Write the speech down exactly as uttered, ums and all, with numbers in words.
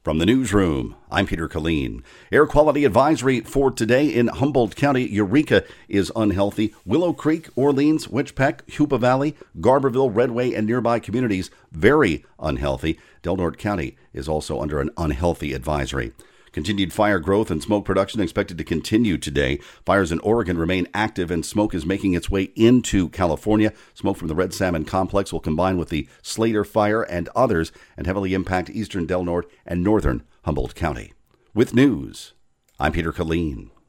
From the newsroom, I'm Peter Killeen. Air quality advisory for today in Humboldt County. Eureka is unhealthy. Willow Creek, Orleans, Witchpeck, Yuba Valley, Garberville, Redway, and nearby communities very unhealthy. Del Norte County is also under an unhealthy advisory. Continued fire growth and smoke production expected to continue today. Fires in Oregon remain active and smoke is making its way into California. Smoke from the Red Salmon Complex will combine with the Slater Fire and others and heavily impact eastern Del Norte and northern Humboldt County. With news, I'm Peter Killeen.